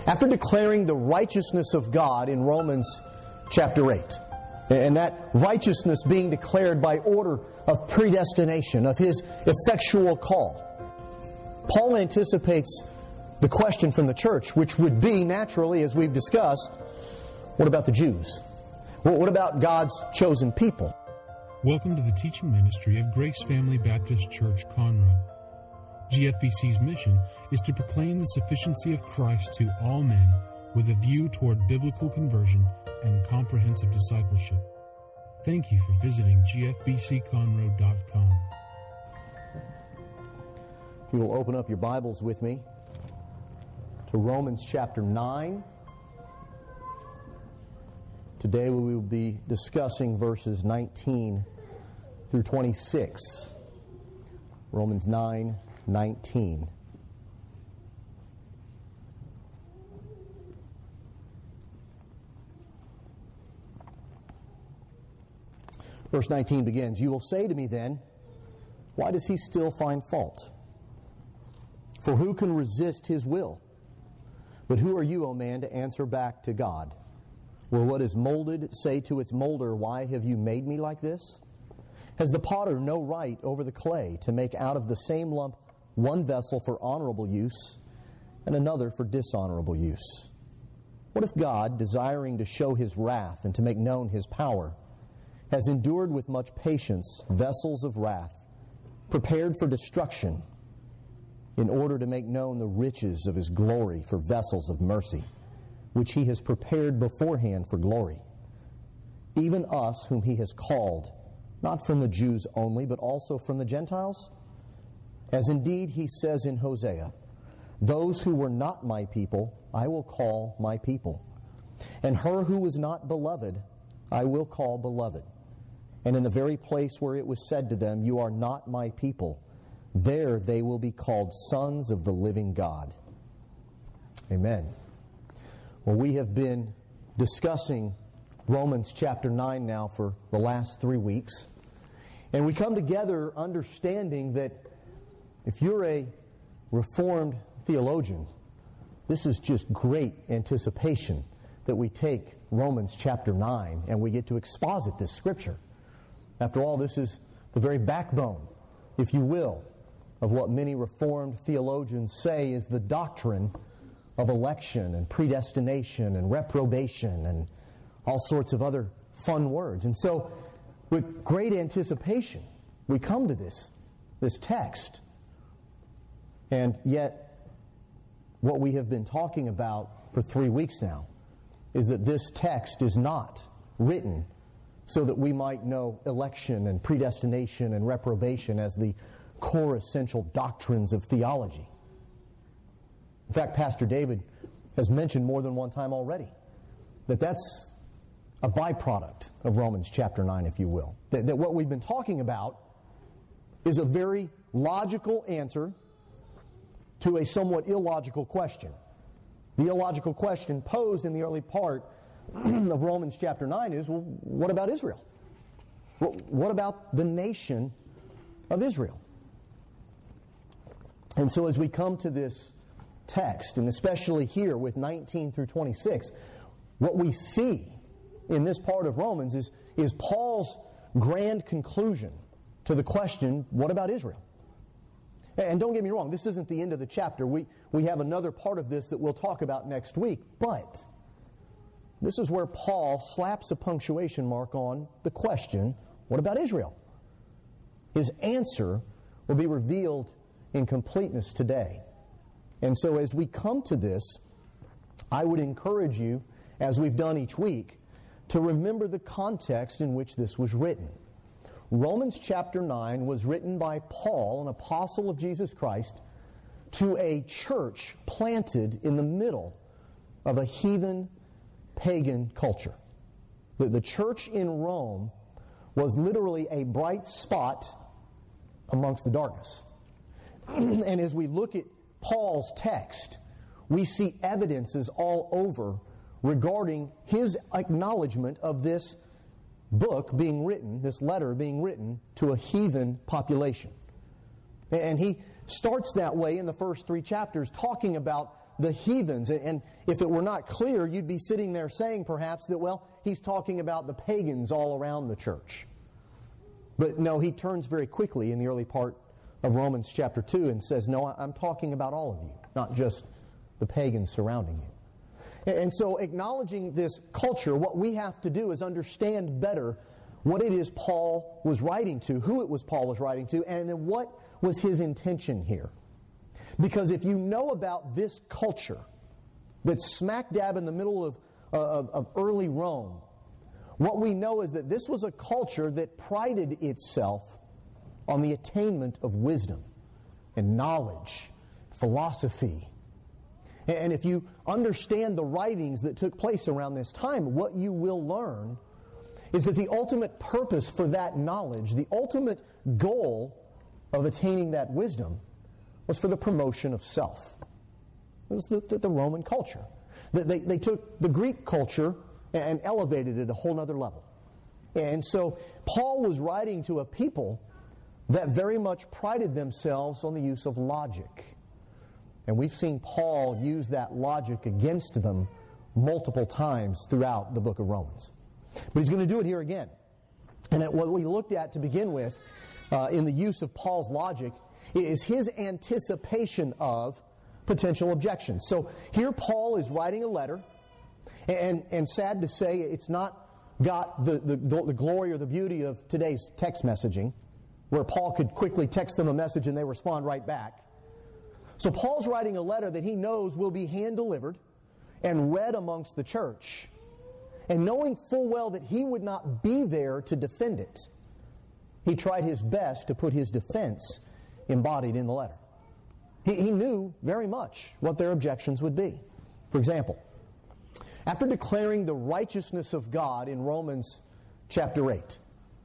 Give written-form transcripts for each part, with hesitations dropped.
After declaring the righteousness of God in Romans chapter 8, and that righteousness being declared by order of predestination, of His effectual call, Paul anticipates the question from the church, which would be, naturally, as we've discussed, what about the Jews? Well, what about God's chosen people? Welcome to the teaching ministry of Grace Family Baptist Church, Conroe. GFBC's mission is to proclaim the sufficiency of Christ to all men with a view toward biblical conversion and comprehensive discipleship. Thank you for visiting gfbcconroe.com. You will open up your Bibles with me to Romans chapter 9. Today we will be discussing verses 19 through 26. Romans 9:19. Verse 19 begins, "You will say to me then, why does he still find fault? For who can resist his will? But who are you, O man, to answer back to God? Will what is molded say to its molder, why have you made me like this? Has the potter no right over the clay to make out of the same lump one vessel for honorable use and another for dishonorable use? What if God, desiring to show His wrath and to make known His power, has endured with much patience vessels of wrath, prepared for destruction, in order to make known the riches of His glory for vessels of mercy, which He has prepared beforehand for glory? Even us whom He has called, not from the Jews only, but also from the Gentiles? As indeed He says in Hosea, those who were not my people, I will call my people. And her who was not beloved, I will call beloved. And in the very place where it was said to them, you are not my people, there they will be called sons of the living God." Amen. Well, we have been discussing Romans chapter 9 now for the last 3 weeks. And we come together understanding that if you're a Reformed theologian, this is just great anticipation that we take Romans chapter 9 and we get to exposit this Scripture. After all, this is the very backbone, if you will, of what many Reformed theologians say is the doctrine of election and predestination and reprobation and all sorts of other fun words. And so, with great anticipation, we come to this text. And yet, what we have been talking about for 3 weeks now is that this text is not written so that we might know election and predestination and reprobation as the core essential doctrines of theology. In fact, Pastor David has mentioned more than one time already that that's a byproduct of Romans chapter 9, if you will. That what we've been talking about is a very logical answer to a somewhat illogical question. The illogical question posed in the early part of Romans chapter 9 is, well, what about Israel? What about the nation of Israel? And so as we come to this text, and especially here with 19 through 26, what we see in this part of Romans is Paul's grand conclusion to the question, what about Israel? And don't get me wrong, this isn't the end of the chapter. We have another part of this that we'll talk about next week, but this is where Paul slaps a punctuation mark on the question, what about Israel? His answer will be revealed in completeness today. And so as we come to this, I would encourage you, as we've done each week, to remember the context in which this was written. Romans chapter 9 was written by Paul, an apostle of Jesus Christ, to a church planted in the middle of a heathen, pagan culture. The church in Rome was literally a bright spot amongst the darkness. And as we look at Paul's text, we see evidences all over regarding his acknowledgement of this book being written, this letter being written to a heathen population. And he starts that way in the first 3 chapters, talking about the heathens. And if it were not clear, you'd be sitting there saying perhaps that, well, he's talking about the pagans all around the church. But no, he turns very quickly in the early part of Romans chapter 2 and says, no, I'm talking about all of you, not just the pagans surrounding you. And so acknowledging this culture, what we have to do is understand better what it is Paul was writing to, who it was Paul was writing to, and then what was his intention here. Because if you know about this culture that's smack dab in the middle of early Rome, what we know is that this was a culture that prided itself on the attainment of wisdom and knowledge, philosophy. And if you understand the writings that took place around this time, what you will learn is that the ultimate purpose for that knowledge, the ultimate goal of attaining that wisdom, was for the promotion of self. It was the Roman culture. They took the Greek culture and elevated it a whole other level. And so Paul was writing to a people that very much prided themselves on the use of logic. And we've seen Paul use that logic against them multiple times throughout the book of Romans. But he's going to do it here again. And what we looked at to begin with in the use of Paul's logic is his anticipation of potential objections. So here Paul is writing a letter, and sad to say, it's not got the glory or the beauty of today's text messaging, where Paul could quickly text them a message and they respond right back. So Paul's writing a letter that he knows will be hand-delivered and read amongst the church. And knowing full well that he would not be there to defend it, he tried his best to put his defense embodied in the letter. He knew very much what their objections would be. For example, after declaring the righteousness of God in Romans chapter 8,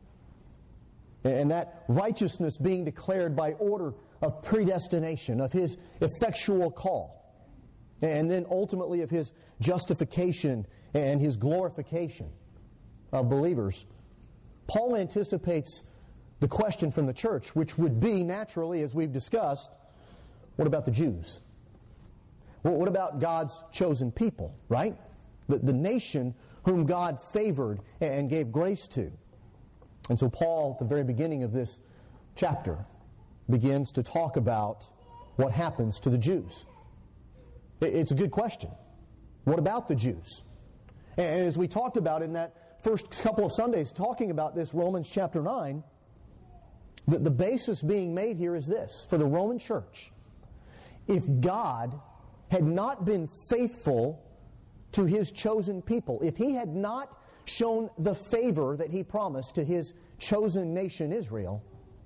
and that righteousness being declared by order of predestination, of his effectual call, and then ultimately of his justification and his glorification of believers, Paul anticipates the question from the church, which would be, naturally, as we've discussed, what about the Jews? What about God's chosen people, right? The nation whom God favored and gave grace to. And so Paul, at the very beginning of this chapter, begins to talk about what happens to the Jews. It's a good question. What about the Jews? And as we talked about in that first couple of Sundays talking about this, Romans chapter 9, the basis being made here is this. For the Roman church, if God had not been faithful to his chosen people, if he had not shown the favor that he promised to his chosen nation Israel,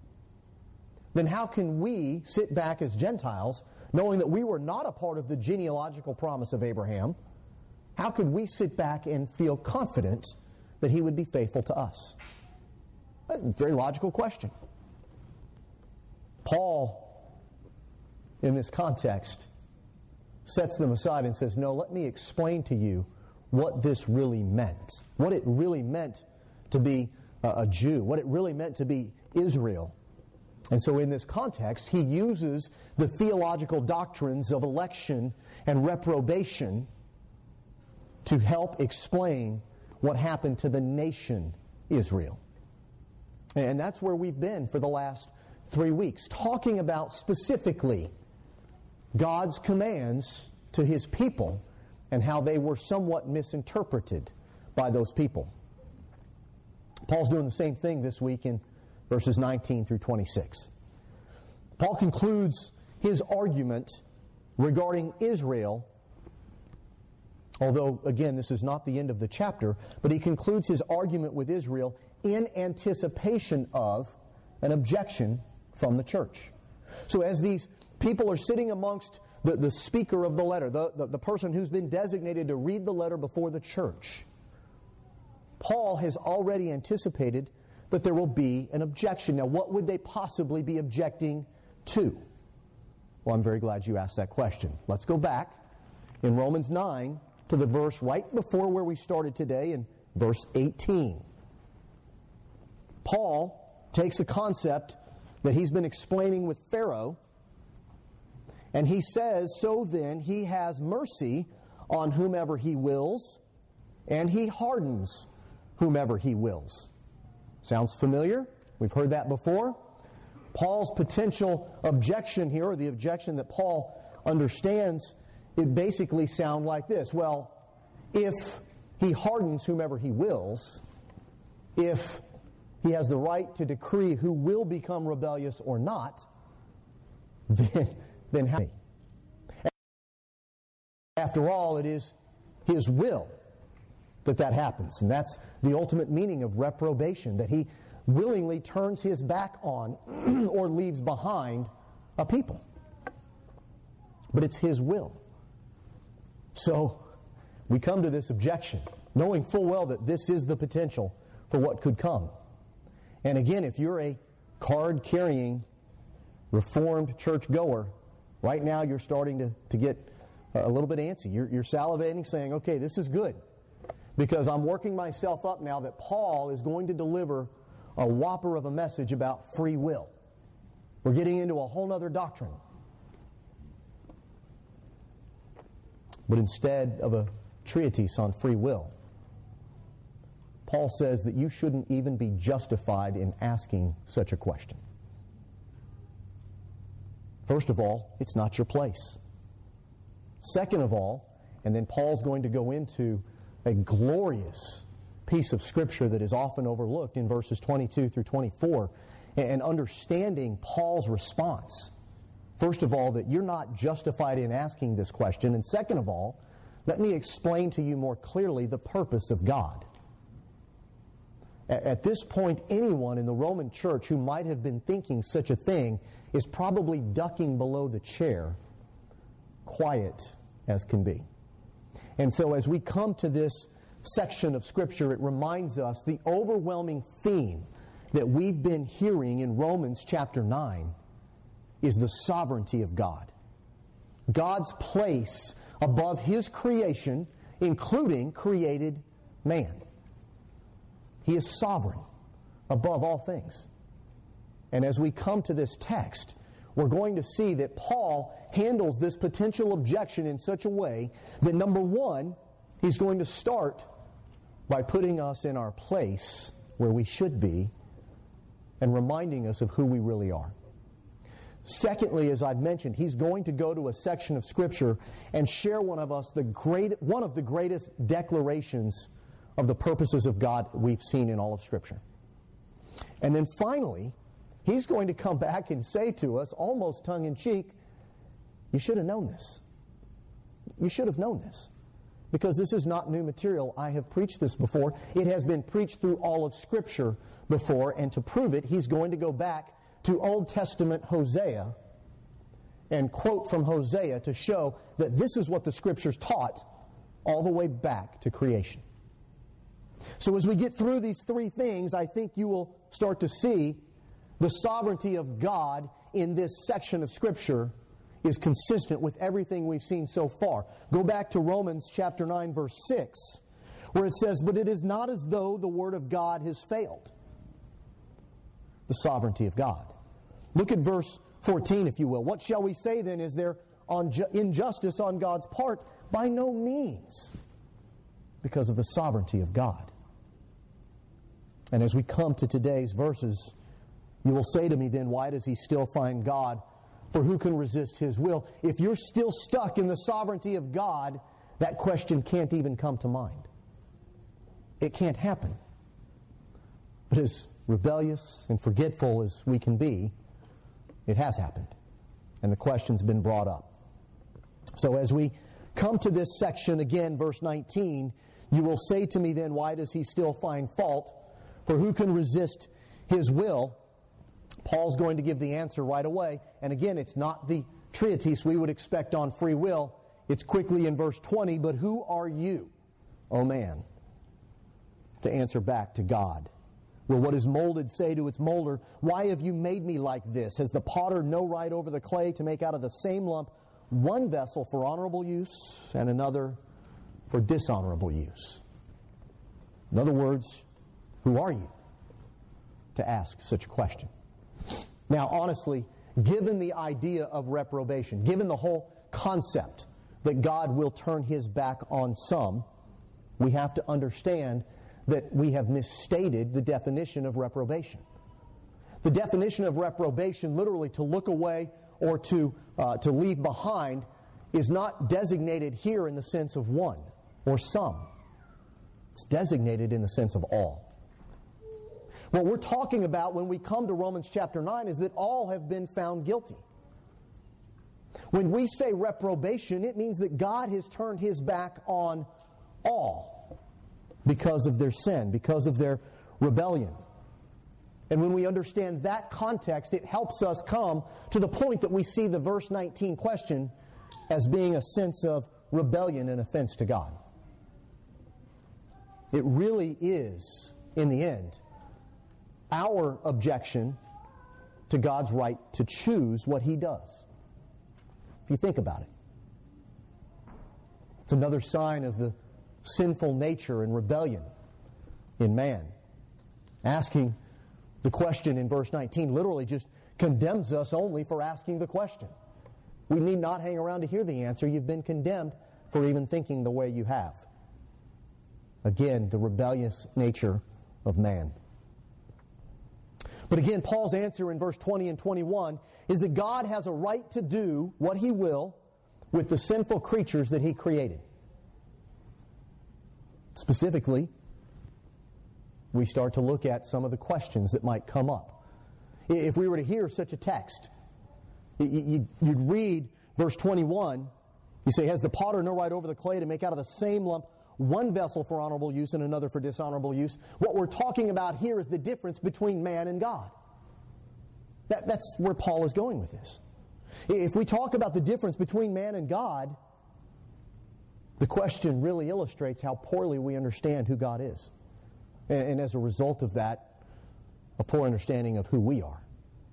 then how can we sit back as Gentiles, knowing that we were not a part of the genealogical promise of Abraham? How could we sit back and feel confident that he would be faithful to us? A very logical question. Paul, in this context, sets them aside and says, no, let me explain to you what this really meant. What it really meant to be a Jew. What it really meant to be Israel. And so in this context, he uses the theological doctrines of election and reprobation to help explain what happened to the nation Israel. And that's where we've been for the last 3 weeks, talking about specifically God's commands to his people and how they were somewhat misinterpreted by those people. Paul's doing the same thing this week in verses 19 through 26. Paul concludes his argument regarding Israel, although, again, this is not the end of the chapter, but he concludes his argument with Israel in anticipation of an objection from the church. So as these people are sitting amongst the speaker of the letter, the person who's been designated to read the letter before the church, Paul has already anticipated that there will be an objection. Now, what would they possibly be objecting to? Well, I'm very glad you asked that question. Let's go back in Romans 9 to the verse right before where we started today in verse 18. Paul takes a concept that he's been explaining with Pharaoh, And he says, so then he has mercy on whomever he wills, and he hardens whomever he wills. Sounds familiar? We've heard that before. Paul's potential objection here, or the objection that Paul understands, it basically sounds like this. Well, if he hardens whomever he wills, if he has the right to decree who will become rebellious or not, then how? After all, it is his will that happens. And that's the ultimate meaning of reprobation, that he willingly turns his back on or leaves behind a people. But it's his will. So we come to this objection, knowing full well that this is the potential for what could come. And again, if you're a card-carrying, Reformed church-goer, right now you're starting to get a little bit antsy. You're salivating, saying, okay, this is good, because I'm working myself up now that Paul is going to deliver a whopper of a message about free will. We're getting into a whole other doctrine. But instead of a treatise on free will, Paul says that you shouldn't even be justified in asking such a question. First of all, it's not your place. Second of all, and then Paul's going to go into a glorious piece of Scripture that is often overlooked in verses 22 through 24, and understanding Paul's response. First of all, that you're not justified in asking this question, and second of all, let me explain to you more clearly the purpose of God. At this point, anyone in the Roman church who might have been thinking such a thing is probably ducking below the chair, quiet as can be. And so as we come to this section of Scripture, it reminds us the overwhelming theme that we've been hearing in Romans chapter 9 is the sovereignty of God. God's place above His creation, including created man. He is sovereign above all things. And as we come to this text, we're going to see that Paul handles this potential objection in such a way that, number one, he's going to start by putting us in our place where we should be and reminding us of who we really are. Secondly, as I've mentioned, he's going to go to a section of Scripture and share one of the greatest declarations of the purposes of God we've seen in all of Scripture. And then finally, he's going to come back and say to us, almost tongue-in-cheek, you should have known this. You should have known this. Because this is not new material. I have preached this before. It has been preached through all of Scripture before, and to prove it, he's going to go back to Old Testament Hosea and quote from Hosea to show that this is what the Scriptures taught all the way back to creation. So as we get through these three things, I think you will start to see the sovereignty of God in this section of Scripture is consistent with everything we've seen so far. Go back to Romans chapter 9, verse 6, where it says, "But it is not as though the word of God has failed." The sovereignty of God. Look at verse 14, if you will. "What shall we say then? Is there injustice on God's part? By no means, because of the sovereignty of God." And as we come to today's verses, you will say to me then, why does he still find God? For who can resist His will? If you're still stuck in the sovereignty of God, that question can't even come to mind. It can't happen. But as rebellious and forgetful as we can be, it has happened. And the question's been brought up. So as we come to this section again, verse 19, you will say to me then, why does he still find fault? For who can resist His will? Paul's going to give the answer right away. And again, it's not the treatise we would expect on free will. It's quickly in verse 20, "But who are you, O man, to answer back to God? Will what is molded say to its molder, why have you made me like this? Has the potter no right over the clay to make out of the same lump one vessel for honorable use and another for dishonorable use?" In other words, who are you to ask such a question? Now, honestly, given the idea of reprobation, given the whole concept that God will turn His back on some, we have to understand that we have misstated the definition of reprobation. The definition of reprobation, literally to look away or to leave behind, is not designated here in the sense of one or some. It's designated in the sense of all. What we're talking about when we come to Romans chapter 9 is that all have been found guilty. When we say reprobation, it means that God has turned His back on all because of their sin, because of their rebellion. And when we understand that context, it helps us come to the point that we see the verse 19 question as being a sense of rebellion and offense to God. It really is, in the end, our objection to God's right to choose what He does. If you think about it. It's another sign of the sinful nature and rebellion in man. Asking the question in verse 19 literally just condemns us only for asking the question. We need not hang around to hear the answer. You've been condemned for even thinking the way you have. Again, the rebellious nature of man. But again, Paul's answer in verse 20 and 21 is that God has a right to do what He will with the sinful creatures that He created. Specifically, we start to look at some of the questions that might come up. If we were to hear such a text, you'd read verse 21, you say, has the potter no right over the clay to make out of the same lump one vessel for honorable use and another for dishonorable use? What we're talking about here is the difference between man and God. That's where Paul is going with this. If we talk about the difference between man and God, the question really illustrates how poorly we understand who God is. And as a result of that, a poor understanding of who we are.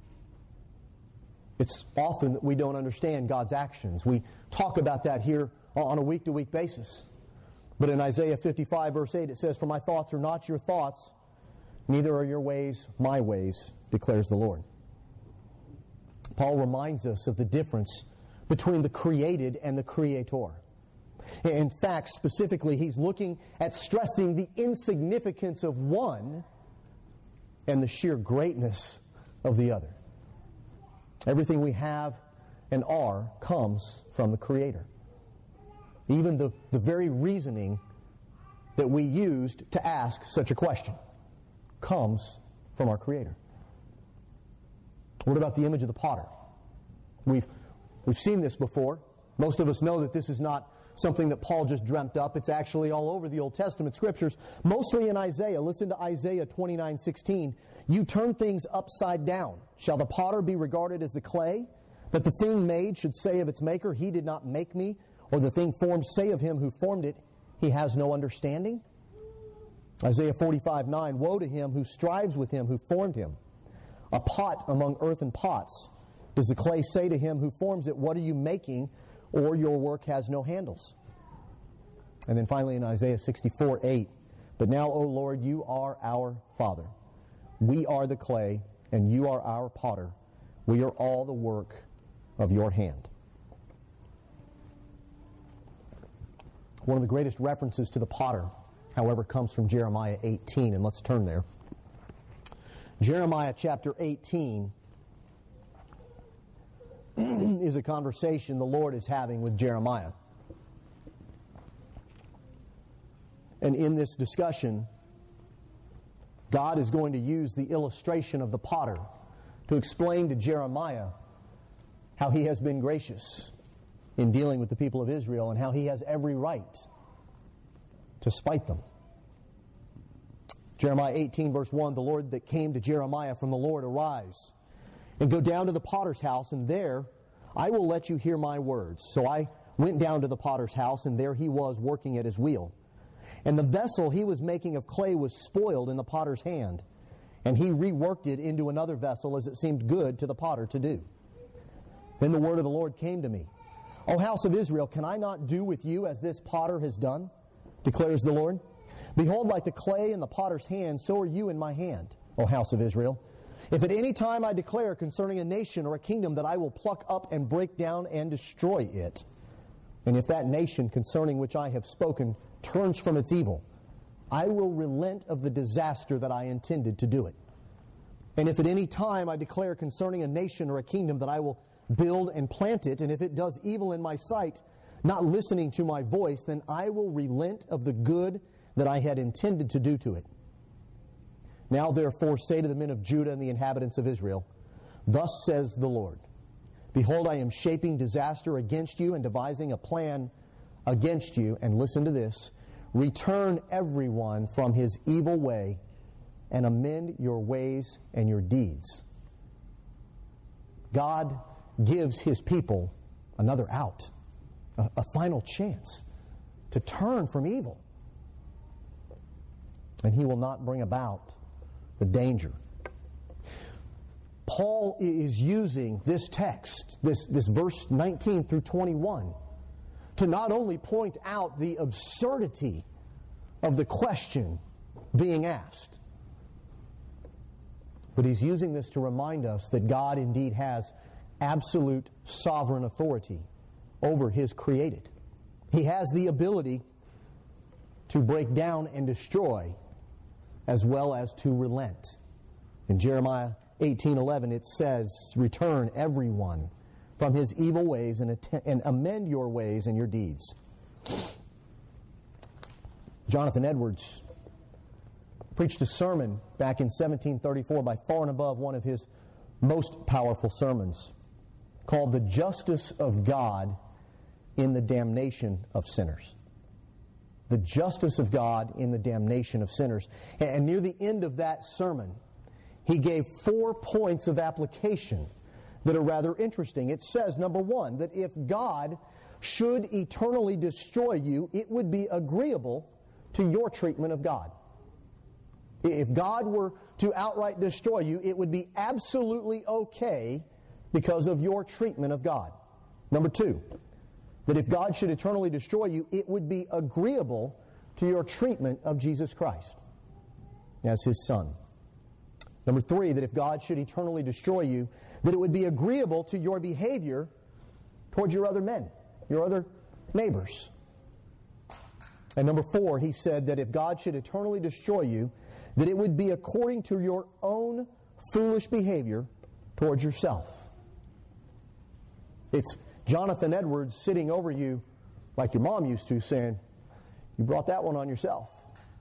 It's often that we don't understand God's actions. We talk about that here on a week-to-week basis. But in Isaiah 55, verse 8, it says, "For my thoughts are not your thoughts, neither are your ways my ways, declares the Lord." Paul reminds us of the difference between the created and the Creator. In fact, specifically, he's looking at stressing the insignificance of one and the sheer greatness of the other. Everything we have and are comes from the Creator. Even the very reasoning that we used to ask such a question comes from our Creator. What about the image of the potter? We've seen this before. Most of us know that this is not something that Paul just dreamt up. It's actually all over the Old Testament Scriptures, mostly in Isaiah. Listen to Isaiah 29:16. "You turn things upside down. Shall the potter be regarded as the clay, that the thing made should say of its maker, He did not make me, or the thing formed say of Him who formed it, He has no understanding?" Isaiah 45:9. "Woe to him who strives with Him who formed him. A pot among earthen pots. Does the clay say to him who forms it, What are you making? Or your work has no handles?" And then finally in Isaiah 64:8, "But now, O Lord, you are our Father. We are the clay, and you are our potter. We are all the work of your hand." One of the greatest references to the potter, however, comes from Jeremiah 18, and let's turn there. Jeremiah chapter 18 is a conversation the Lord is having with Jeremiah. And in this discussion, God is going to use the illustration of the potter to explain to Jeremiah how He has been gracious in dealing with the people of Israel and how He has every right to spite them. Jeremiah 18 verse 1, "The Lord that came to Jeremiah from the Lord, arise, and go down to the potter's house, and there I will let you hear my words." So I went down to the potter's house, and there he was working at his wheel. And the vessel he was making of clay was spoiled in the potter's hand, and he reworked it into another vessel as it seemed good to the potter to do. Then the word of the Lord came to me. "O house of Israel, can I not do with you as this potter has done? Declares the Lord. Behold, like the clay in the potter's hand, so are you in my hand, O house of Israel. If at any time I declare concerning a nation or a kingdom that I will pluck up and break down and destroy it, and if that nation concerning which I have spoken turns from its evil, I will relent of the disaster that I intended to do it. And if at any time I declare concerning a nation or a kingdom that I will build and plant it, and if it does evil in my sight, not listening to my voice, then I will relent of the good that I had intended to do to it. Now therefore say to the men of Judah and the inhabitants of Israel, thus says the Lord, behold, I am shaping disaster against you and devising a plan against you. And listen to this, return everyone from his evil way and amend your ways and your deeds. God gives His people another out, a final chance to turn from evil. And He will not bring about the danger. Paul is using this text, this verse 19 through 21, to not only point out the absurdity of the question being asked, but he's using this to remind us that God indeed has absolute sovereign authority over His created. He has the ability to break down and destroy as well as to relent. In Jeremiah 18:11 it says, return everyone from his evil ways and amend your ways and your deeds. Jonathan Edwards preached a sermon back in 1734, by far and above one of his most powerful sermons, called The Justice of God in the Damnation of Sinners. The justice of God in the damnation of sinners. And near the end of that sermon, he gave 4 points of application that are rather interesting. It says, number 1, that if God should eternally destroy you, it would be agreeable to your treatment of God. If God were to outright destroy you, it would be absolutely okay because of your treatment of God. Number 2, that if God should eternally destroy you, it would be agreeable to your treatment of Jesus Christ as His Son. Number 3, that if God should eternally destroy you, that it would be agreeable to your behavior towards your other men, your other neighbors. And number 4, he said that if God should eternally destroy you, that it would be according to your own foolish behavior towards yourself. It's Jonathan Edwards sitting over you like your mom used to, saying, you brought that one on yourself.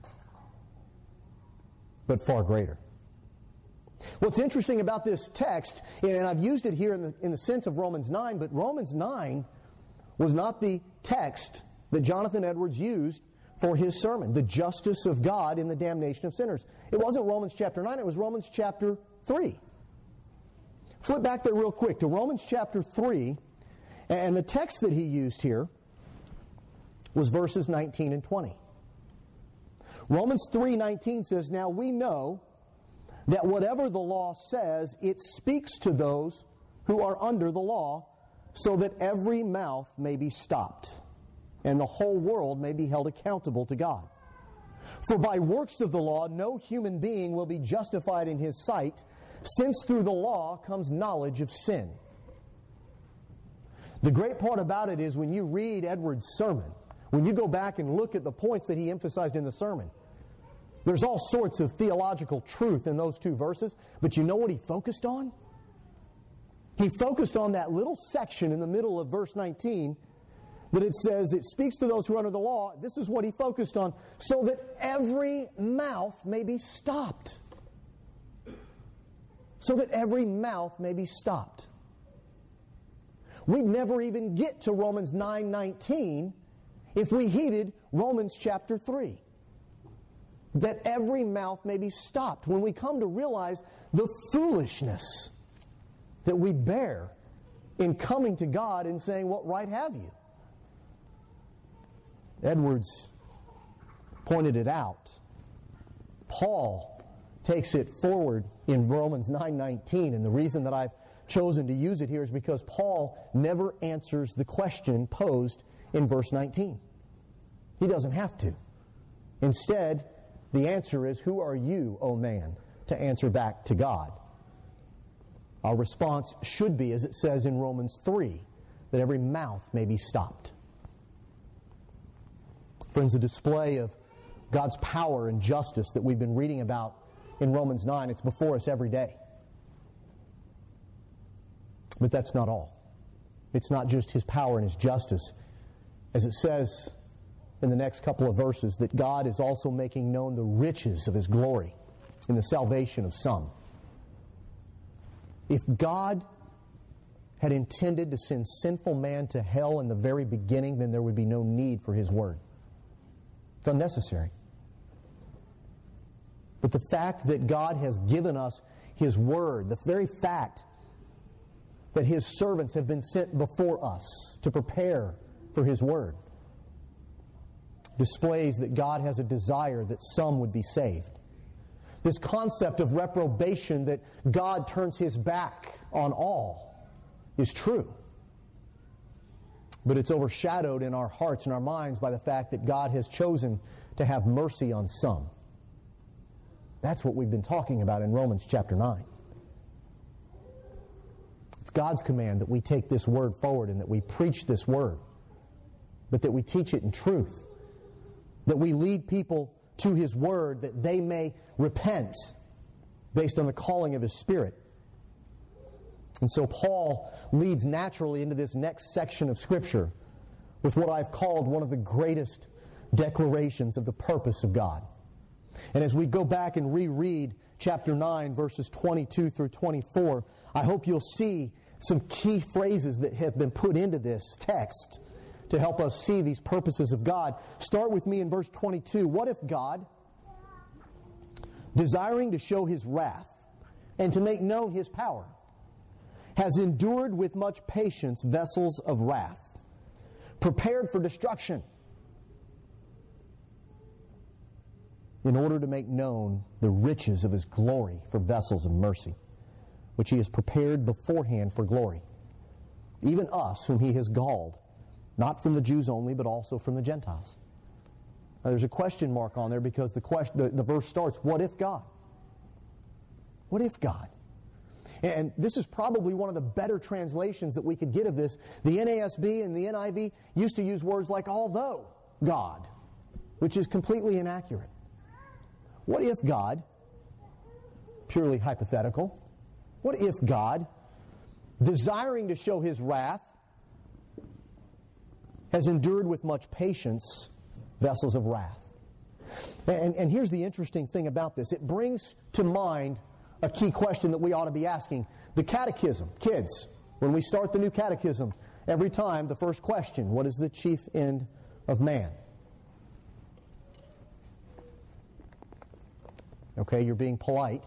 But far greater. What's interesting about this text, and I've used it here in the sense of Romans 9, but Romans 9 was not the text that Jonathan Edwards used for his sermon, the justice of God in the damnation of sinners. It wasn't Romans chapter 9, it was Romans chapter 3. Flip back there real quick to Romans chapter 3, and the text that he used here was verses 19 and 20. Romans 3:19 says, now we know that whatever the law says, it speaks to those who are under the law, so that every mouth may be stopped, and the whole world may be held accountable to God. For by works of the law, no human being will be justified in his sight, since through the law comes knowledge of sin. The great part about it is when you read Edwards' sermon, when you go back and look at the points that he emphasized in the sermon, there's all sorts of theological truth in those 2 verses, but you know what he focused on? He focused on that little section in the middle of verse 19 that it says, it speaks to those who are under the law. This is what he focused on, so that every mouth may be stopped. So that every mouth may be stopped. We'd never even get to Romans 9:19 if we heeded Romans chapter 3. That every mouth may be stopped. When we come to realize the foolishness that we bear in coming to God and saying, what right have you? Edwards pointed it out. Paul takes it forward in Romans 9:19, and the reason that I've chosen to use it here is because Paul never answers the question posed in verse 19. He doesn't have to. Instead, the answer is, who are you, O man, to answer back to God? Our response should be, as it says in Romans 3, that every mouth may be stopped. Friends, the display of God's power and justice that we've been reading about in Romans 9, it's before us every day. But that's not all. It's not just His power and His justice. As it says in the next couple of verses, that God is also making known the riches of His glory in the salvation of some. If God had intended to send sinful man to hell in the very beginning, then there would be no need for His Word. It's unnecessary. But the fact that God has given us His Word, the very fact that His servants have been sent before us to prepare for His Word, displays that God has a desire that some would be saved. This concept of reprobation, that God turns His back on all, is true. But it's overshadowed in our hearts and our minds by the fact that God has chosen to have mercy on some. That's what we've been talking about in Romans chapter 9. It's God's command that we take this Word forward and that we preach this Word, but that we teach it in truth, that we lead people to His Word that they may repent based on the calling of His Spirit. And so Paul leads naturally into this next section of Scripture with what I've called one of the greatest declarations of the purpose of God. And as we go back and reread chapter 9, verses 22 through 24, I hope you'll see some key phrases that have been put into this text to help us see these purposes of God. Start with me in verse 22. What if God, desiring to show His wrath and to make known His power, has endured with much patience vessels of wrath, prepared for destruction, in order to make known the riches of His glory for vessels of mercy, which He has prepared beforehand for glory, even us whom He has called, not from the Jews only, but also from the Gentiles. Now, there's a question mark on there because the verse starts, what if God? What if God? And this is probably one of the better translations that we could get of this. The NASB and the NIV used to use words like although God, which is completely inaccurate. What if God, purely hypothetical, what if God, desiring to show His wrath, has endured with much patience vessels of wrath? And here's the interesting thing about this. It brings to mind a key question that we ought to be asking. The catechism, kids, when we start the new catechism, every time the first question, what is the chief end of man? Okay, you're being polite,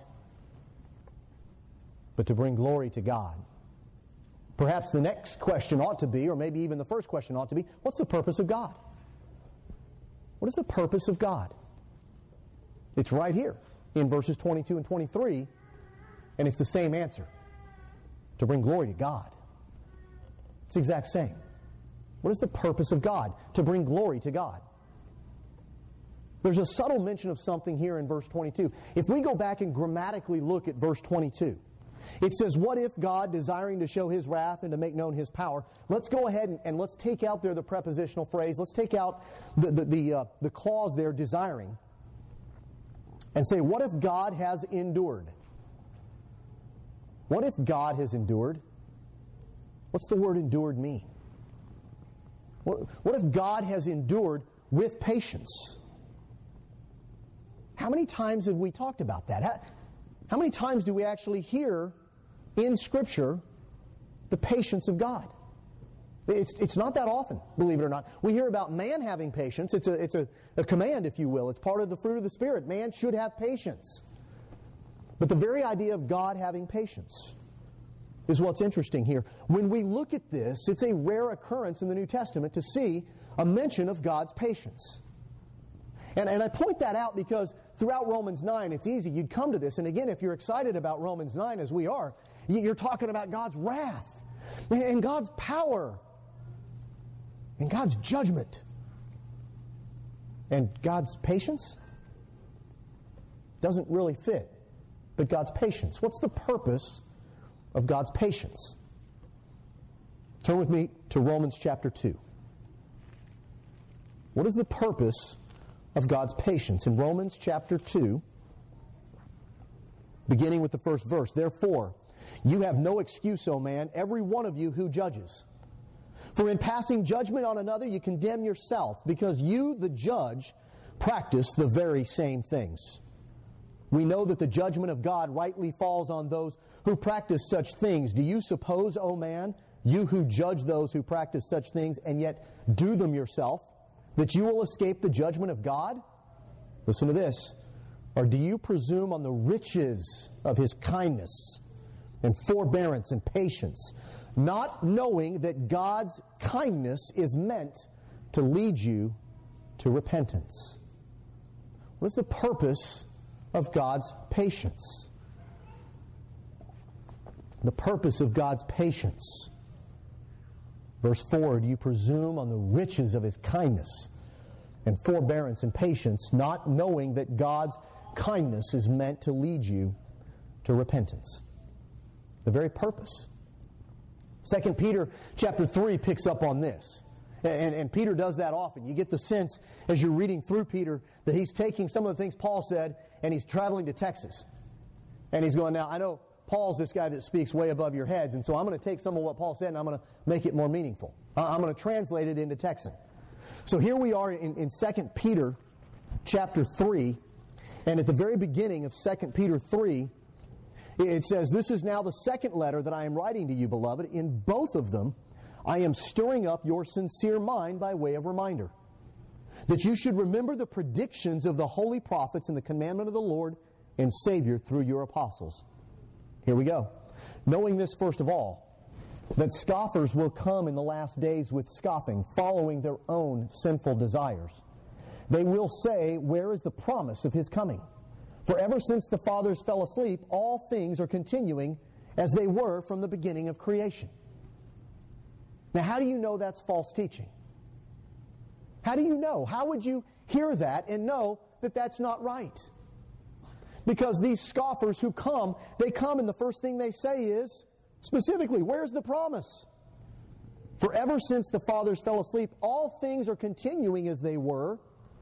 but to bring glory to God. Perhaps the next question ought to be, or maybe even the first question ought to be, what's the purpose of God? What is the purpose of God? It's right here in verses 22 and 23, and it's the same answer. To bring glory to God. It's the exact same. What is the purpose of God? To bring glory to God. There's a subtle mention of something here in verse 22. If we go back and grammatically look at verse 22, it says, what if God, desiring to show His wrath and to make known His power? Let's go ahead and let's take out there the prepositional phrase. Let's take out the clause there, desiring, and say, what if God has endured? What if God has endured? What's the word endured mean? What if God has endured with patience? How many times have we talked about that? How many times do we actually hear in Scripture the patience of God? It's not that often, believe it or not. We hear about man having patience. It's a command, if you will. It's part of the fruit of the Spirit. Man should have patience. But the very idea of God having patience is what's interesting here. When we look at this, it's a rare occurrence in the New Testament to see a mention of God's patience. And I point that out because throughout Romans 9, it's easy. You'd come to this, and again, if you're excited about Romans 9 as we are, you're talking about God's wrath and God's power and God's judgment and God's patience. Doesn't really fit. But God's patience. What's the purpose of God's patience. Turn with me to Romans chapter 2. What is the purpose of God's patience? In Romans chapter 2, beginning with the first verse, "Therefore, you have no excuse, O man, every one of you who judges. For in passing judgment on another, you condemn yourself, because you, the judge, practice the very same things. We know that the judgment of God rightly falls on those who practice such things. Do you suppose, O man, you who judge those who practice such things and yet do them yourself, that you will escape the judgment of God? Listen to this. Or do you presume on the riches of His kindness and forbearance and patience, not knowing that God's kindness is meant to lead you to repentance?" What is the purpose of God's patience? The purpose of God's patience. Verse 4, "Do you presume on the riches of His kindness and forbearance and patience, not knowing that God's kindness is meant to lead you to repentance?" The very purpose. 2 Peter chapter 3 picks up on this. And Peter does that often. You get the sense as you're reading through Peter that he's taking some of the things Paul said and he's traveling to Texas. And he's going, now, I know Paul's this guy that speaks way above your heads, and so I'm going to take some of what Paul said and I'm going to make it more meaningful. I'm going to translate it into Texan. So here we are in 2 Peter chapter 3, and at the very beginning of 2 Peter 3, it says, "This is now the second letter that I am writing to you, beloved. In both of them, I am stirring up your sincere mind by way of reminder, that you should remember the predictions of the holy prophets and the commandment of the Lord and Savior through your apostles." Here we go. "Knowing this, first of all, that scoffers will come in the last days with scoffing, following their own sinful desires. They will say, 'Where is the promise of His coming?' For ever since the fathers fell asleep, all things are continuing as they were from the beginning of creation." Now, how do you know that's false teaching? How do you know? How would you hear that and know that that's not right? Because these scoffers who come, they come and the first thing they say is, specifically, where's the promise? For ever since the fathers fell asleep, all things are continuing as they were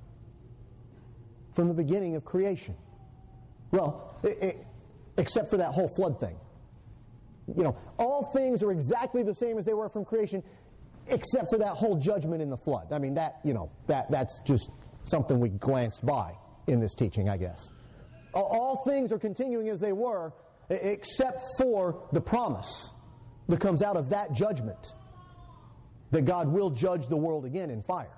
from the beginning of creation. Well, except for that whole flood thing. You know, all things are exactly the same as they were from creation, except for that whole judgment in the flood. I mean, that's just something we glanced by in this teaching, I guess. All things are continuing as they were, except for the promise that comes out of that judgment, that God will judge the world again in fire.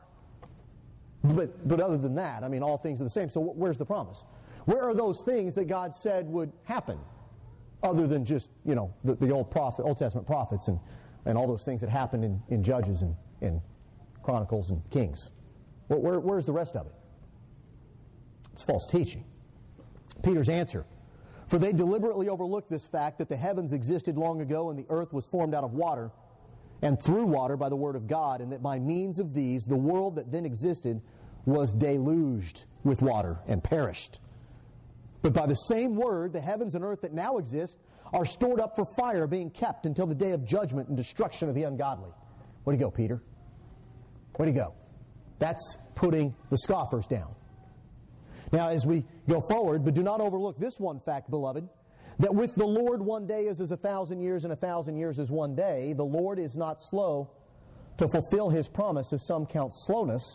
But other than that, I mean, all things are the same. So where's the promise? Where are those things that God said would happen? Other than just, the Old Testament prophets and all those things that happened in Judges and Chronicles and Kings. Where's the rest of it? It's false teaching. Peter's answer: "For they deliberately overlooked this fact that the heavens existed long ago and the earth was formed out of water and through water by the word of God, and that by means of these the world that then existed was deluged with water and perished. But by the same word, the heavens and earth that now exist are stored up for fire, being kept until the day of judgment and destruction of the ungodly." Where'd he go, Peter? Where'd he go? That's putting the scoffers down. Now, as we go forward, "But do not overlook this one fact, beloved, that with the Lord 1 day is as 1,000 years, and 1,000 years is 1 day. The Lord is not slow to fulfill His promise, as some count slowness,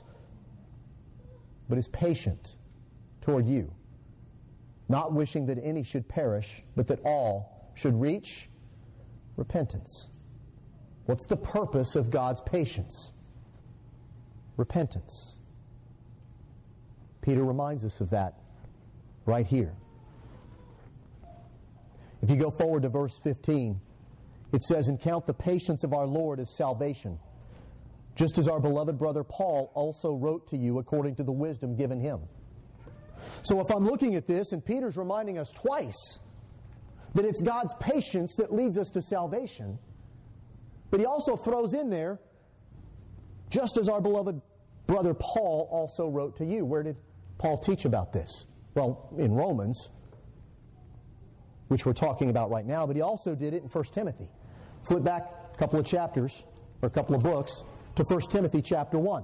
but is patient toward you, not wishing that any should perish, but that all should reach repentance." What's the purpose of God's patience? Repentance. Peter reminds us of that right here. If you go forward to verse 15, it says, "And count the patience of our Lord as salvation, just as our beloved brother Paul also wrote to you according to the wisdom given him." So if I'm looking at this, and Peter's reminding us twice that it's God's patience that leads us to salvation, but he also throws in there, just as our beloved brother Paul also wrote to you. Where did Paul teach about this? Well, in Romans. which we're talking about right now, but he also did it in 1 Timothy. Flip back a couple of chapters, or a couple of books, to 1 Timothy chapter 1.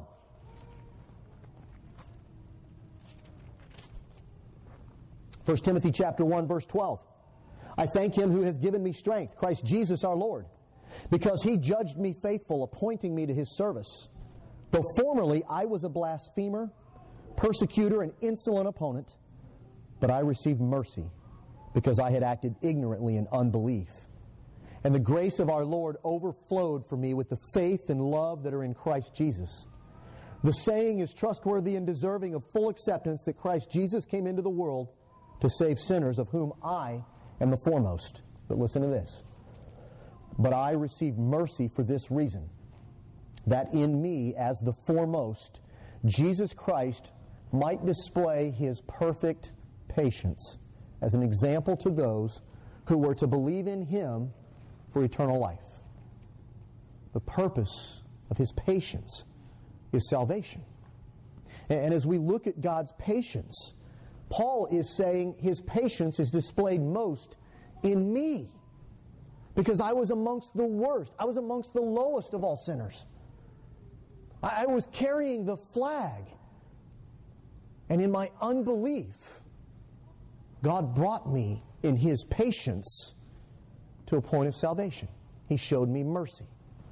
1 Timothy chapter 1, verse 12. I thank him who has given me strength, Christ Jesus our Lord, because he judged me faithful, appointing me to his service. Though formerly I was a blasphemer, persecutor, and insolent opponent, but I received mercy, because I had acted ignorantly in unbelief. And the grace of our Lord overflowed for me with the faith and love that are in Christ Jesus. The saying is trustworthy and deserving of full acceptance that Christ Jesus came into the world to save sinners, of whom I am the foremost. But listen to this. But I received mercy for this reason, that in me, as the foremost, Jesus Christ might display his perfect patience as an example to those who were to believe in him for eternal life. The purpose of his patience is salvation. And as we look at God's patience, Paul is saying his patience is displayed most in me, because I was amongst the worst. I was amongst the lowest of all sinners. I was carrying the flag. And in my unbelief, God brought me in his patience to a point of salvation. He showed me mercy.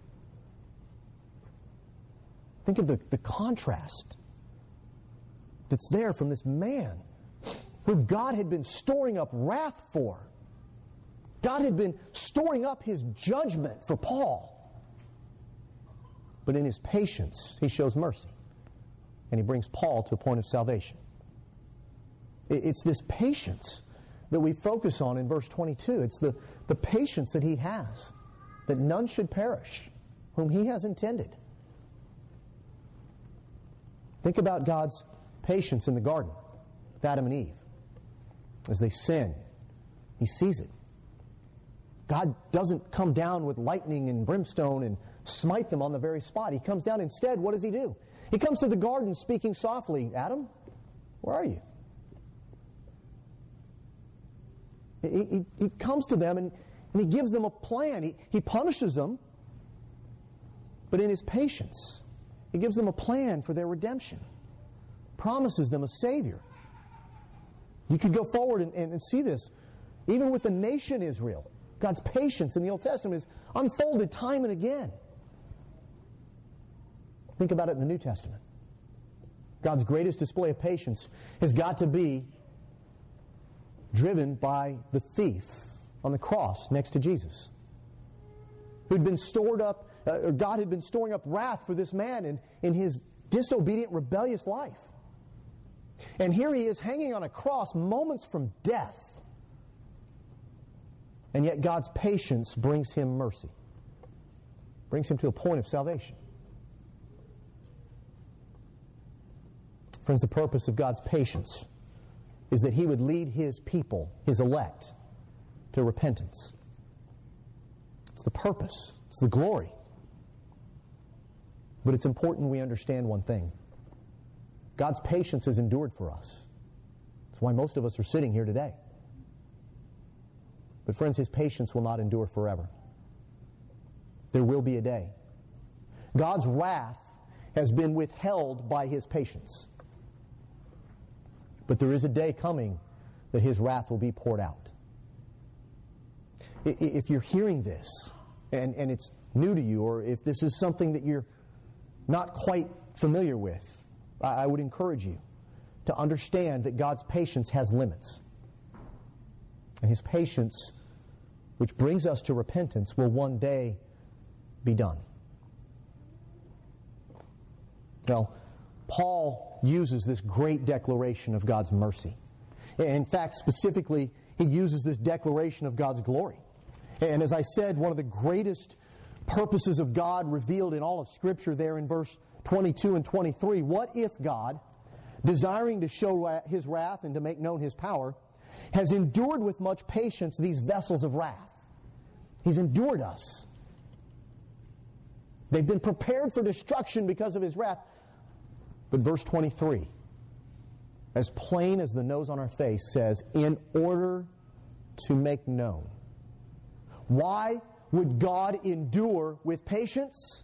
Think of the contrast that's there from this man who God had been storing up wrath for. God had been storing up his judgment for Paul. But in his patience, he shows mercy. And he brings Paul to a point of salvation. It's this patience that we focus on in verse 22. It's the patience that he has, that none should perish, whom he has intended. Think about God's patience in the garden with Adam and Eve. As they sin, he sees it. God doesn't come down with lightning and brimstone and smite them on the very spot. He comes down instead. What does he do? He comes to the garden speaking softly. Adam, where are you? He comes to them and he gives them a plan. He punishes them, but in his patience, he gives them a plan for their redemption. Promises them a Savior. You could go forward and see this. Even with the nation Israel, God's patience in the Old Testament is unfolded time and again. Think about it in the New Testament. God's greatest display of patience has got to be driven by the thief on the cross next to Jesus, who'd been stored up, or God had been storing up wrath for this man in his disobedient, rebellious life. And here he is hanging on a cross moments from death. And yet God's patience brings him mercy. Brings him to a point of salvation. Friends, the purpose of God's patience is that he would lead his people, his elect, to repentance. It's the purpose. It's the glory. But it's important we understand one thing. God's patience has endured for us. That's why most of us are sitting here today. But friends, his patience will not endure forever. There will be a day. God's wrath has been withheld by his patience. But there is a day coming that his wrath will be poured out. If you're hearing this, and it's new to you, or if this is something that you're not quite familiar with, I would encourage you to understand that God's patience has limits. And his patience, which brings us to repentance, will one day be done. Well, Paul uses this great declaration of God's mercy. In fact, specifically, he uses this declaration of God's glory. And as I said, one of the greatest purposes of God revealed in all of Scripture there in verse 22 and 23, what if God, desiring to show his wrath and to make known his power, has endured with much patience these vessels of wrath? He's endured us. They've been prepared for destruction because of his wrath. But verse 23, as plain as the nose on our face, says, in order to make known. Why would God endure with patience?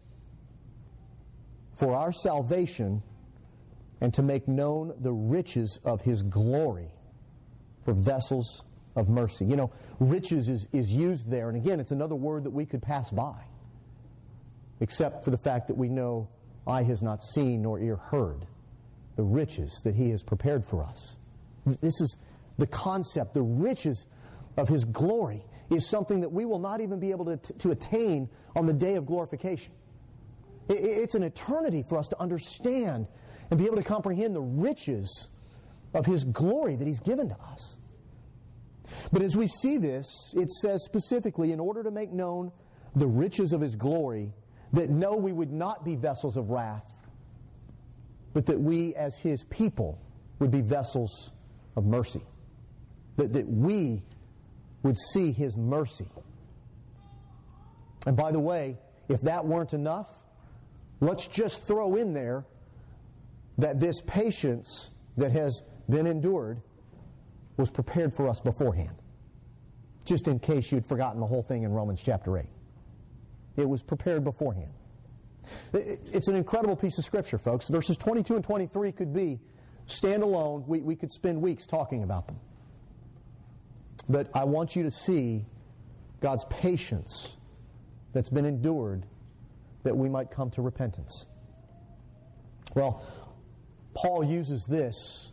For our salvation and to make known the riches of His glory for vessels of mercy. You know, riches is used there, and again, it's another word that we could pass by, except for the fact that we know eye has not seen nor ear heard the riches that He has prepared for us. This is the concept. The riches of His glory is something that we will not even be able to attain on the day of glorification. It's an eternity for us to understand and be able to comprehend the riches of His glory that He's given to us. But as we see this, it says specifically, in order to make known the riches of His glory, that no, we would not be vessels of wrath, but that we as His people would be vessels of mercy. That we would see His mercy. And by the way, if that weren't enough, let's just throw in there that this patience that has been endured was prepared for us beforehand. Just in case you'd forgotten the whole thing in Romans chapter 8. It was prepared beforehand. It's an incredible piece of Scripture, folks. Verses 22 and 23 could be standalone. We could spend weeks talking about them. But I want you to see God's patience that's been endured that we might come to repentance. Well, Paul uses this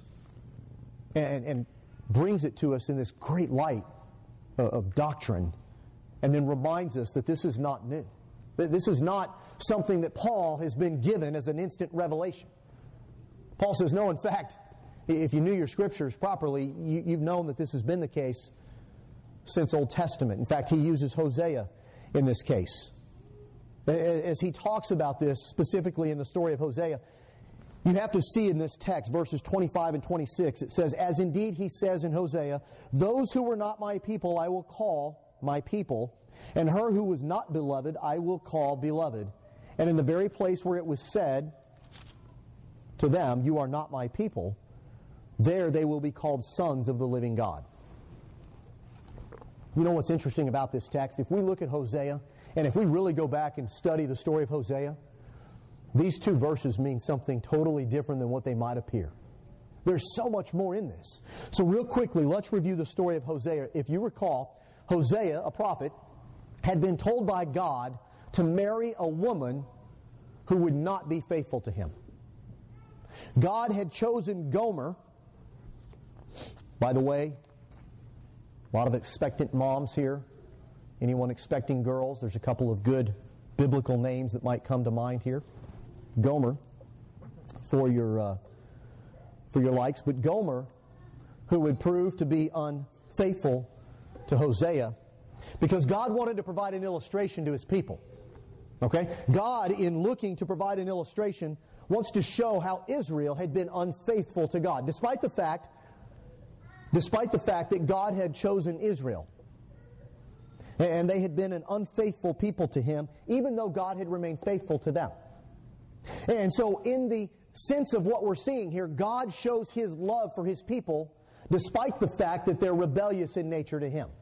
and brings it to us in this great light of doctrine, and then reminds us that this is not new. This is not something that Paul has been given as an instant revelation. Paul says, no, in fact, if you knew your Scriptures properly, you've known that this has been the case since Old Testament. In fact, he uses Hosea in this case. As he talks about this, specifically in the story of Hosea, you have to see in this text, verses 25 and 26, it says, as indeed he says in Hosea, those who were not my people I will call my people, and her who was not beloved I will call beloved. And in the very place where it was said to them, you are not my people, there they will be called sons of the living God. You know what's interesting about this text? If we look at Hosea, and if we really go back and study the story of Hosea, these two verses mean something totally different than what they might appear. There's so much more in this. So real quickly, let's review the story of Hosea. If you recall, Hosea, a prophet, had been told by God to marry a woman who would not be faithful to him. God had chosen Gomer. By the way, a lot of expectant moms here. Anyone expecting girls? There's a couple of good biblical names that might come to mind here. Gomer, for your likes, but Gomer, who would prove to be unfaithful to Hosea, because God wanted to provide an illustration to His people. Okay? God, in looking to provide an illustration, wants to show how Israel had been unfaithful to God, despite the fact that God had chosen Israel. And they had been an unfaithful people to Him, even though God had remained faithful to them. And so in the sense of what we're seeing here, God shows His love for His people despite the fact that they're rebellious in nature to Him.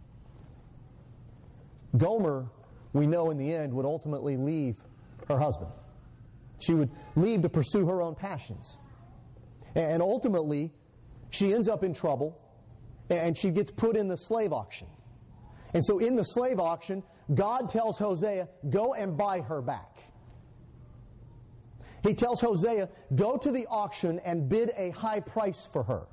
Gomer, we know in the end, would ultimately leave her husband. She would leave to pursue her own passions. And ultimately, she ends up in trouble, and she gets put in the slave auction. And so in the slave auction, God tells Hosea, go and buy her back. He tells Hosea, go to the auction and bid a high price for her.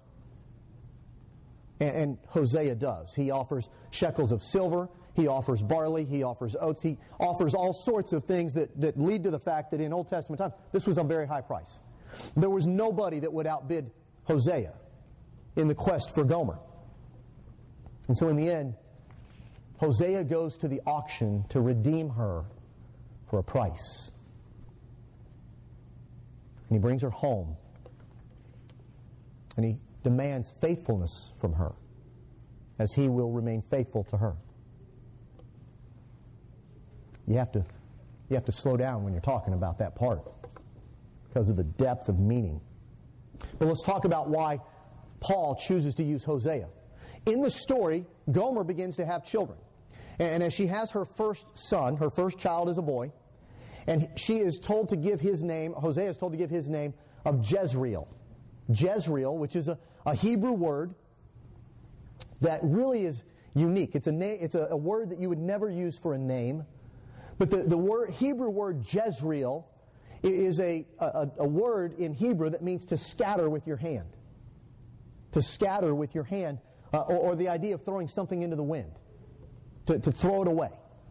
And Hosea does. He offers shekels of silver. He offers barley. He offers oats. He offers all sorts of things that lead to the fact that in Old Testament times, this was a very high price. There was nobody that would outbid Hosea in the quest for Gomer. And so in the end, Hosea goes to the auction to redeem her for a price. And he brings her home. And he demands faithfulness from her, as he will remain faithful to her. You have to slow down when you're talking about that part because of the depth of meaning. But let's talk about why Paul chooses to use Hosea. In the story, Gomer begins to have children. And as she has her first son, her first child is a boy, and she is told to give his name, Hosea is told to give his name of Jezreel. Jezreel, which is a Hebrew word that really is unique. It's a word that you would never use for a name. But the Hebrew word Jezreel is a word in Hebrew that means to scatter with your hand. To scatter with your hand, or the idea of throwing something into the wind. To throw it away.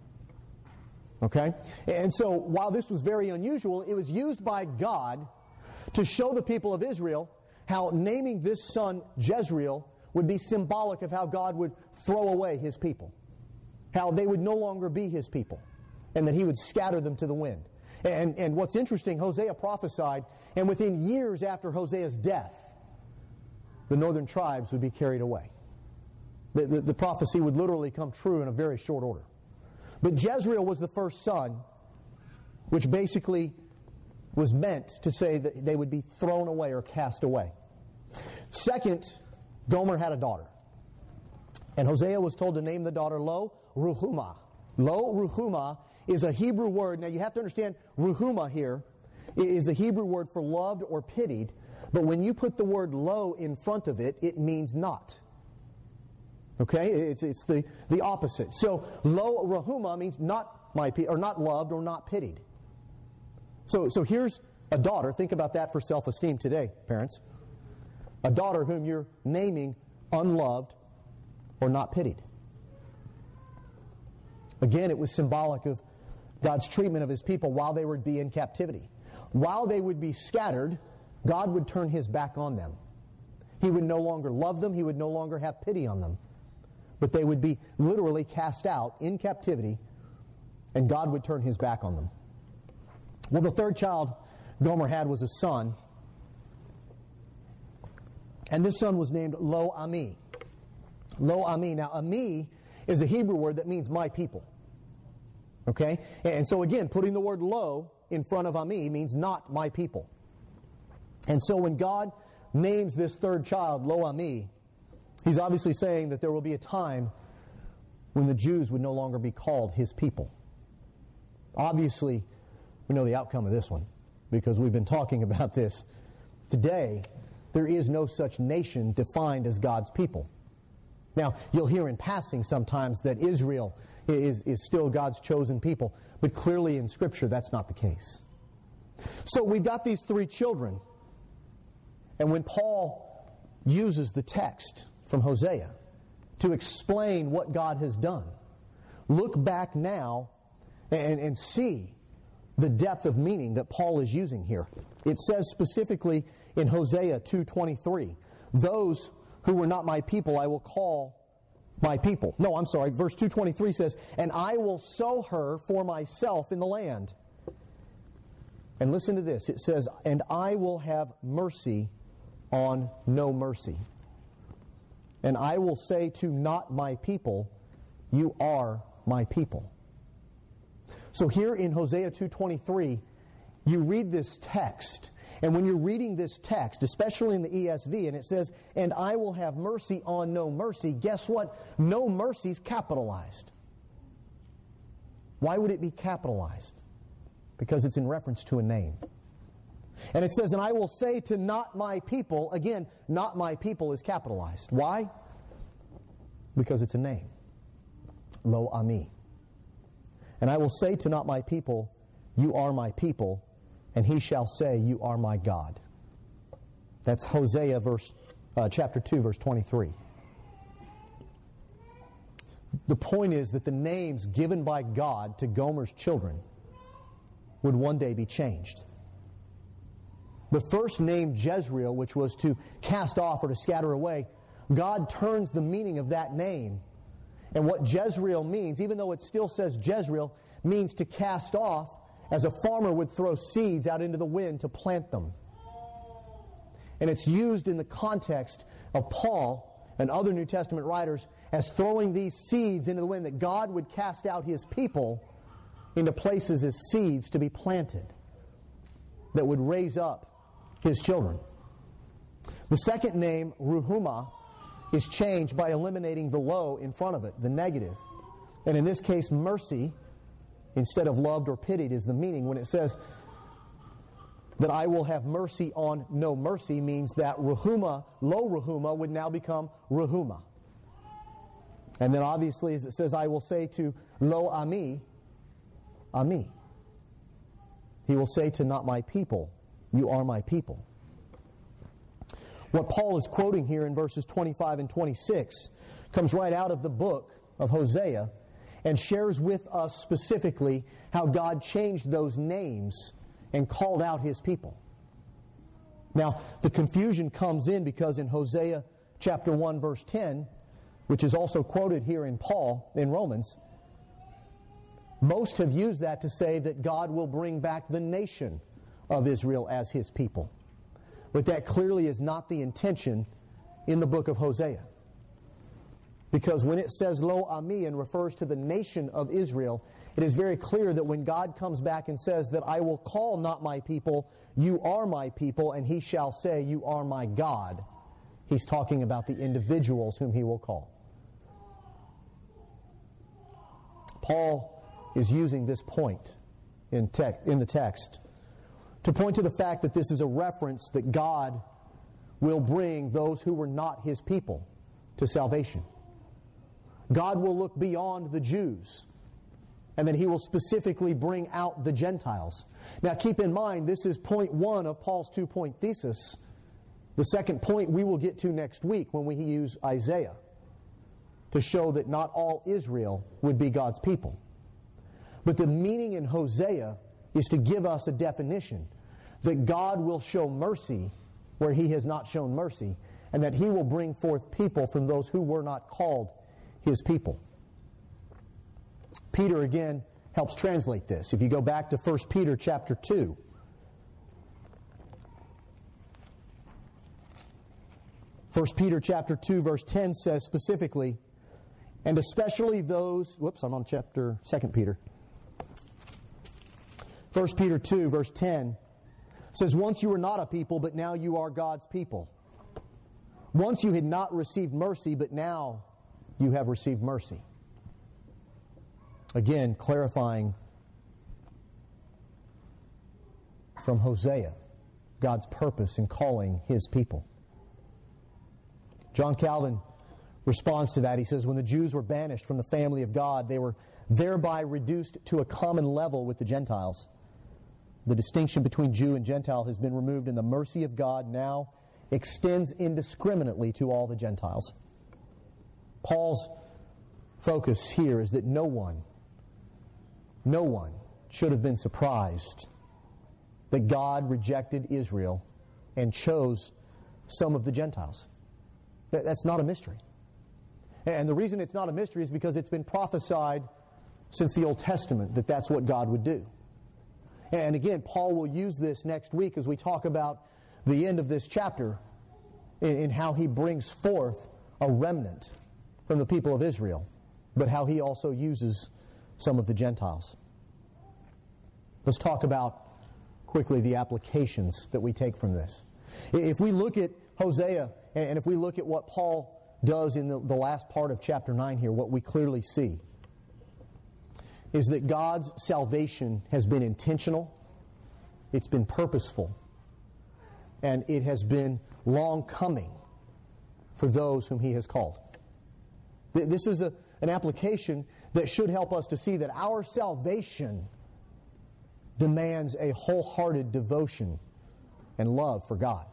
Okay? And so, while this was very unusual, it was used by God to show the people of Israel how naming this son Jezreel would be symbolic of how God would throw away His people. How they would no longer be His people. And that He would scatter them to the wind. And what's interesting, Hosea prophesied, and within years after Hosea's death, the northern tribes would be carried away. The prophecy would literally come true in a very short order. But Jezreel was the first son, which basically was meant to say that they would be thrown away or cast away. Second, Gomer had a daughter. And Hosea was told to name the daughter Lo Ruhumah. Lo Ruhumah is a Hebrew word. Now you have to understand, Ruhumah here is a Hebrew word for loved or pitied. But when you put the word lo in front of it, it means not. Okay? It's the opposite. So Lo Ruhumah means not loved or not pitied. So here's a daughter. Think about that for self-esteem today, parents. A daughter whom you're naming unloved or not pitied. Again, it was symbolic of God's treatment of His people while they would be in captivity. While they would be scattered, God would turn His back on them. He would no longer love them. He would no longer have pity on them. But they would be literally cast out in captivity, and God would turn His back on them. Well, the third child Gomer had was a son, and this son was named Lo Ami. Lo Ami. Now, Ami is a Hebrew word that means my people. Okay? And so again, putting the word lo in front of Ami means not my people. And so when God names this third child Lo Ami, He's obviously saying that there will be a time when the Jews would no longer be called His people. Obviously, we know the outcome of this one, because we've been talking about this. Today, there is no such nation defined as God's people. Now, you'll hear in passing sometimes that Israel is still God's chosen people, but clearly in Scripture that's not the case. So we've got these three children, and when Paul uses the text from Hosea to explain what God has done, look back now and see the depth of meaning that Paul is using here. It says specifically in Hosea 2:23, those who were not my people I will call my people. No, I'm sorry, verse 2:23 says, and I will sow her for myself in the land. And listen to this, it says, and I will have mercy on no mercy. And I will say to not my people, you are my people. So here in Hosea 2:23, you read this text, and when you're reading this text, especially in the ESV, and it says, and I will have mercy on no mercy, guess what? No mercy is capitalized. Why would it be capitalized? Because it's in reference to a name. And it says, and I will say to not my people, again, not my people is capitalized. Why? Because it's a name. Lo Ami. And I will say to not my people, you are my people, and he shall say, you are my God. That's Hosea chapter 2, verse 23. The point is that the names given by God to Gomer's children would one day be changed. The first name, Jezreel, which was to cast off or to scatter away, God turns the meaning of that name. And what Jezreel means, even though it still says Jezreel, means to cast off, as a farmer would throw seeds out into the wind to plant them. And it's used in the context of Paul and other New Testament writers as throwing these seeds into the wind, that God would cast out His people into places as seeds to be planted that would raise up His children. The second name, Ruhumah, is changed by eliminating the lo in front of it, the negative. And in this case, mercy, instead of loved or pitied, is the meaning. When it says that I will have mercy on no mercy, means that rahuma, lo rahuma, would now become rahuma. And then obviously, as it says, I will say to lo ami, ami. He will say to not my people, you are my people. What Paul is quoting here in verses 25 and 26 comes right out of the book of Hosea and shares with us specifically how God changed those names and called out His people. Now, the confusion comes in because in Hosea chapter 1 verse 10, which is also quoted here in Paul in Romans, most have used that to say that God will bring back the nation of Israel as His people. But that clearly is not the intention in the book of Hosea. Because when it says Lo Ami and refers to the nation of Israel, it is very clear that when God comes back and says that I will call not my people, you are my people, and He shall say, you are my God, He's talking about the individuals whom He will call. Paul is using this point in the text to point to the fact that this is a reference that God will bring those who were not His people to salvation. God will look beyond the Jews, and then He will specifically bring out the Gentiles. Now keep in mind, this is point one of Paul's two-point thesis. The second point we will get to next week when we use Isaiah to show that not all Israel would be God's people. But the meaning in Hosea is to give us a definition that God will show mercy where He has not shown mercy, and that He will bring forth people from those who were not called His people. Peter again helps translate this. If you go back to 1 Peter chapter 2, First Peter chapter 2 verse 10 says specifically, and especially those, I'm on chapter 2 Peter. 1 Peter 2 verse 10 says, once you were not a people, but now you are God's people. Once you had not received mercy, but now you have received mercy. Again, clarifying from Hosea God's purpose in calling His people. John Calvin responds to that. He says, when the Jews were banished from the family of God, they were thereby reduced to a common level with the Gentiles. The distinction between Jew and Gentile has been removed, and the mercy of God now extends indiscriminately to all the Gentiles. Paul's focus here is that no one should have been surprised that God rejected Israel and chose some of the Gentiles. That's not a mystery. And the reason it's not a mystery is because it's been prophesied since the Old Testament that that's what God would do. And again, Paul will use this next week as we talk about the end of this chapter in how he brings forth a remnant from the people of Israel, but how he also uses some of the Gentiles. Let's talk about quickly the applications that we take from this. If we look at Hosea, and if we look at what Paul does in the last part of chapter 9 here, what we clearly see is that God's salvation has been intentional, it's been purposeful, and it has been long coming for those whom He has called. This is an application that should help us to see that our salvation demands a wholehearted devotion and love for God.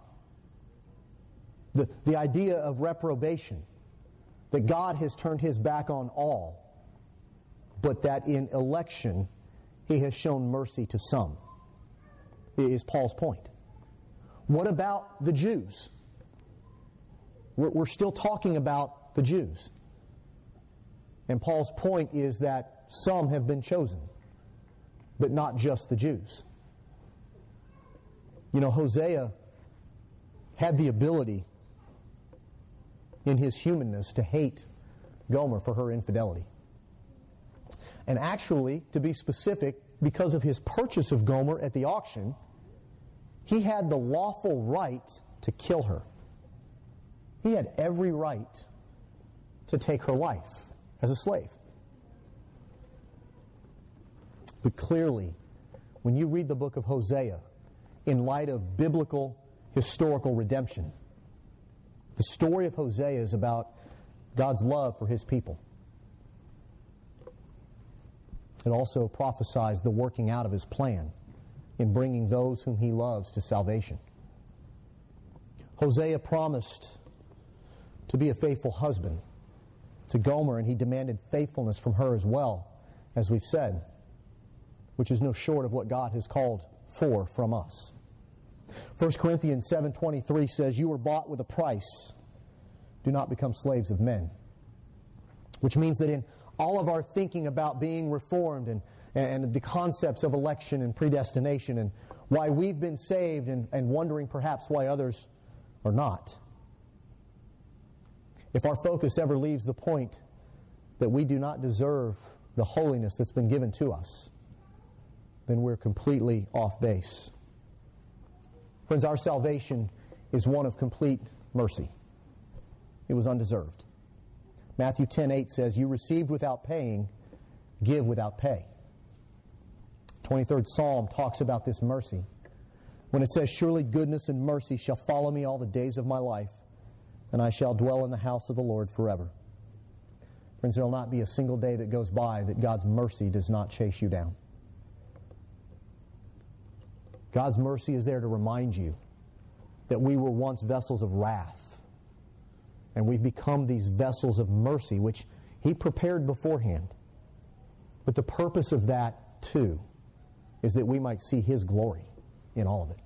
The idea of reprobation, that God has turned His back on all, but that in election He has shown mercy to some, is Paul's point. What about the Jews? We're still talking about the Jews. And Paul's point is that some have been chosen, but not just the Jews. You know, Hosea had the ability in his humanness to hate Gomer for her infidelity. And actually, to be specific, because of his purchase of Gomer at the auction, he had the lawful right to kill her. He had every right to take her life as a slave. But clearly, when you read the book of Hosea, in light of biblical, historical redemption, the story of Hosea is about God's love for His people. It also prophesies the working out of His plan in bringing those whom He loves to salvation. Hosea promised to be a faithful husband to Gomer, and he demanded faithfulness from her as well, as we've said, which is no short of what God has called for from us. 1 Corinthians 7:23 says, "You were bought with a price. Do not become slaves of men." Which means that in all of our thinking about being reformed and the concepts of election and predestination and why we've been saved and wondering perhaps why others are not, if our focus ever leaves the point that we do not deserve the holiness that's been given to us, then we're completely off base. Friends, our salvation is one of complete mercy. It was undeserved. Matthew 10:8 says, "You received without paying, give without pay." 23rd Psalm talks about this mercy when it says, "Surely goodness and mercy shall follow me all the days of my life, and I shall dwell in the house of the Lord forever." Friends, there will not be a single day that goes by that God's mercy does not chase you down. God's mercy is there to remind you that we were once vessels of wrath, and we've become these vessels of mercy, which He prepared beforehand. But the purpose of that, too, is that we might see His glory in all of it.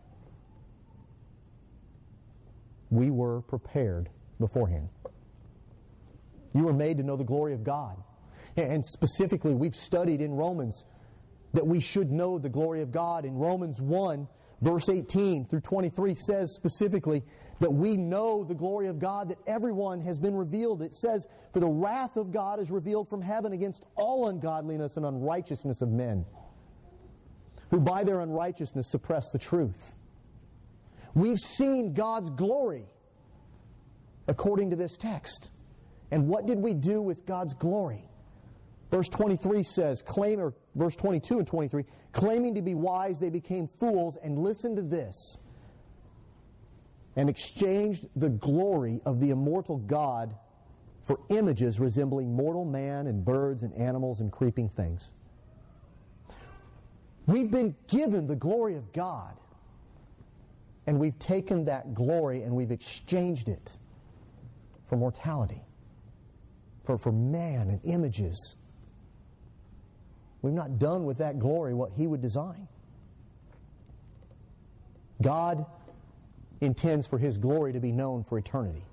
We were prepared beforehand. You were made to know the glory of God. And specifically, we've studied in Romans that we should know the glory of God. In Romans 1, verse 18 through 23 says specifically that we know the glory of God, that everyone has been revealed. It says, "For the wrath of God is revealed from heaven against all ungodliness and unrighteousness of men, who by their unrighteousness suppress the truth." We've seen God's glory according to this text. And what did we do with God's glory? Verse 23 says, verse 22 and 23, "Claiming to be wise, they became fools," and listen to this, "and exchanged the glory of the immortal God for images resembling mortal man and birds and animals and creeping things." We've been given the glory of God, and we've taken that glory and we've exchanged it for mortality, for man and images. We've not done with that glory what He would design. God intends for His glory to be known for eternity.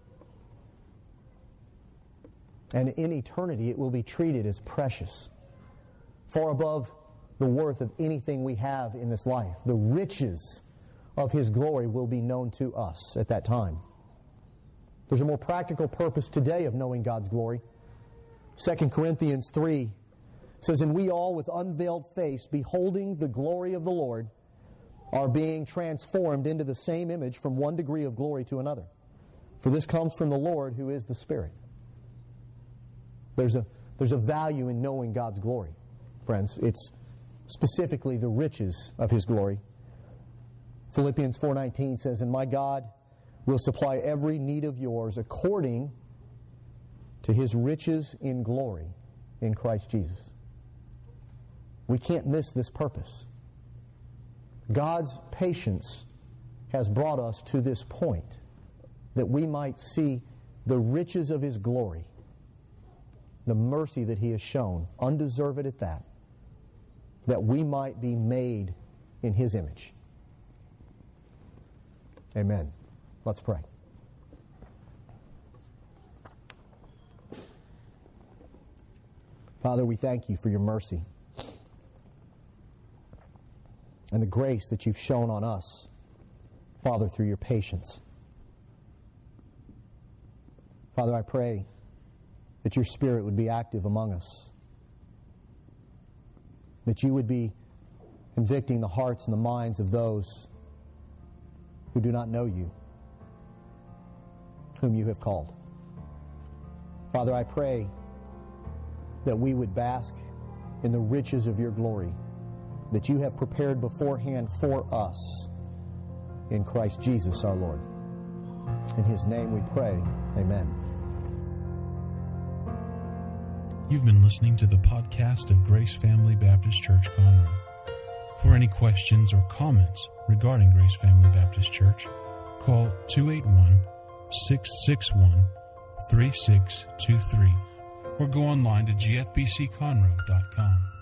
And in eternity, it will be treated as precious, far above the worth of anything we have in this life. The riches of His glory will be known to us at that time. There's a more practical purpose today of knowing God's glory. 2 Corinthians 3 says, "And we all with unveiled face, beholding the glory of the Lord, are being transformed into the same image from one degree of glory to another. For this comes from the Lord, who is the Spirit." There's a value in knowing God's glory, friends. It's specifically the riches of His glory. Philippians 4:19 says, "And my God will supply every need of yours according to His riches in glory in Christ Jesus." We can't miss this purpose. God's patience has brought us to this point that we might see the riches of His glory, the mercy that He has shown, undeserved at that we might be made in His image. Amen. Let's pray. Father, we thank You for Your mercy and the grace that You've shown on us, Father, through Your patience. Father, I pray that Your Spirit would be active among us, that You would be convicting the hearts and the minds of those who do not know You. whom you have called. Father, I pray that we would bask in the riches of your glory that you have prepared beforehand for us in Christ Jesus our Lord. In his name we pray. Amen. You've been listening to the podcast of Grace Family Baptist Church, Conroe. For any questions or comments regarding Grace Family Baptist Church, call 281-661-3623 or go online to gfbcconroe.com.